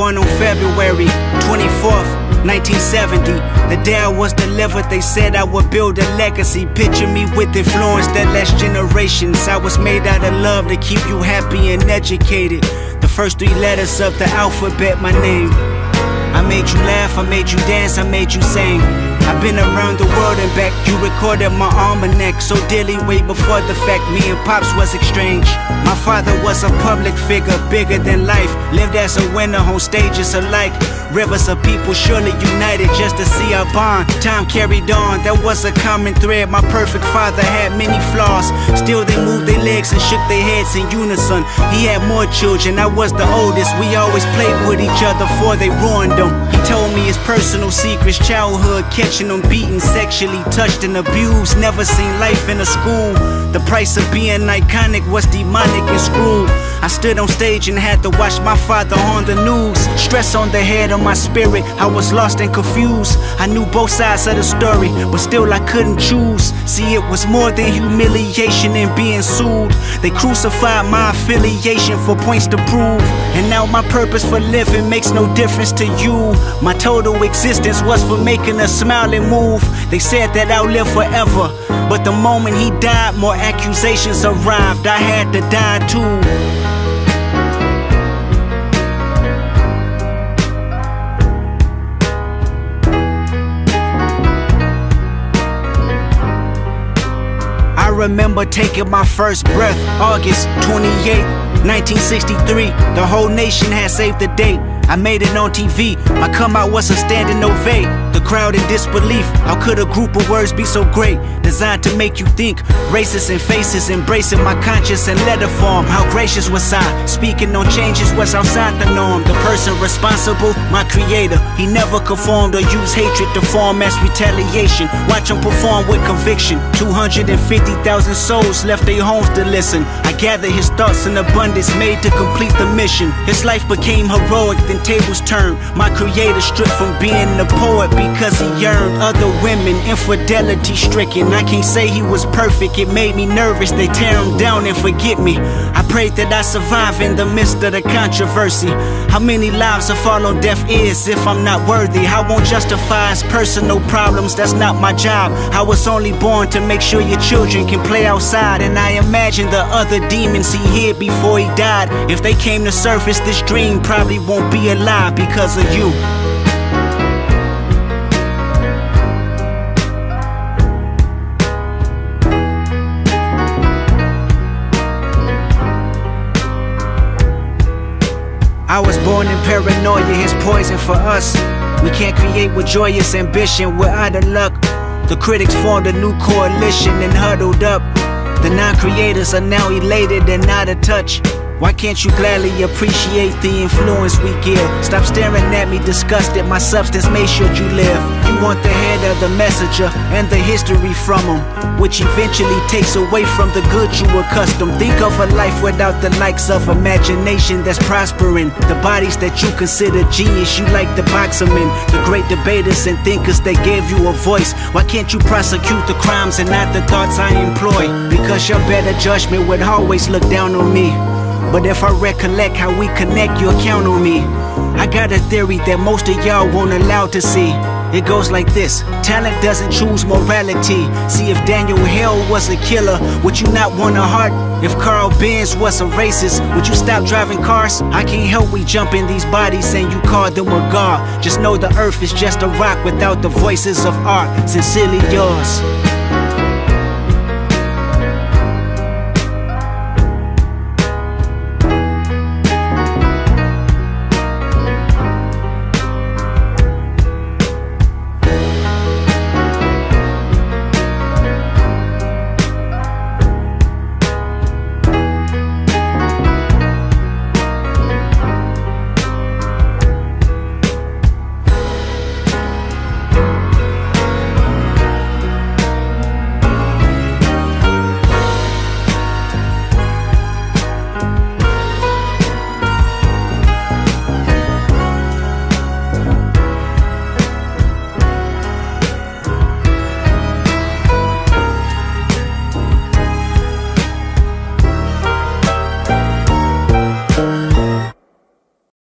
born on February 24th, 1970. The day I was delivered, they said I would build a legacy. Picture me with influence that lasts generations. I was made out of love to keep you happy and educated. The first 3 letters of the alphabet, my name. I made you laugh, I made you dance, I made you sing. I've been around the world and back. You recorded my almanac so dearly way before the fact me and Pops was exchanged. My father was a public figure, bigger than life. Lived as a winner on stages alike. Rivers of people surely united just to see our bond. Time carried on, there was a common thread. My perfect father had many flaws. Still they moved their legs and shook their heads in unison. He had more children, I was the oldest. We always played with each other before they ruined them. He told me his personal secrets, childhood, catching them beaten, sexually touched and abused. Never seen life in a school. The price of being iconic was demonic and screwed. I stood on stage and had to watch my father on the news. Stress on the head of my spirit, I was lost and confused. I knew both sides of the story, but still I couldn't choose. See, it was more than humiliation and being sued. They crucified my affiliation for points to prove. And now my purpose for living makes no difference to you. My total existence was for making a smile and move. They said that I'll live forever, but the moment he died, more accusations arrived. I had to die too. I remember taking my first breath, August 28, 1963. The whole nation had saved the date. I made it on TV, my come out was a standing ovate. The crowd in disbelief, how could a group of words be so great? Designed to make you think, races and faces, embracing my conscience in letter form. How gracious was I, speaking on changes was outside the norm. The person responsible, my creator, he never conformed or used hatred to form as retaliation. Watch him perform with conviction. 250,000 souls left their homes to listen. I gather his thoughts in abundance made to complete the mission. His life became heroic, then tables turned. My creator stripped from being a poet because he yearned. Other women, infidelity stricken. I can't say he was perfect, it made me nervous. They tear him down and forget me. I prayed that I survive in the midst of the controversy. How many lives will fall on deaf ears if I'm not worthy? I won't justify his personal problems, that's not my job. I was only born to make sure your children can play outside. And I imagine the other demons he hid before he died. If they came to surface, this dream probably won't be alive because of you. I was born in paranoia, his poison for us. We can't create with joyous ambition, we're out of luck. The critics formed a new coalition and huddled up. The non-creators are now elated and out of touch. Why can't you gladly appreciate the influence we give? Stop staring at me disgusted, my substance made sure you live. You want the head of the messenger and the history from him, which eventually takes away from the good you accustomed. Think of a life without the likes of imagination that's prospering. The bodies that you consider genius, you like the boxermen, the great debaters and thinkers that gave you a voice. Why can't you prosecute the crimes and not the thoughts I employ? Because your better judgment would always look down on me. But if I recollect how we connect, you'll count on me. I got a theory that most of y'all won't allow to see. It goes like this: talent doesn't choose morality. See, if Daniel Hale was a killer, would you not want a heart? If Carl Benz was a racist, would you stop driving cars? I can't help we jump in these bodies and you call them a god. Just know the earth is just a rock without the voices of art. Sincerely yours.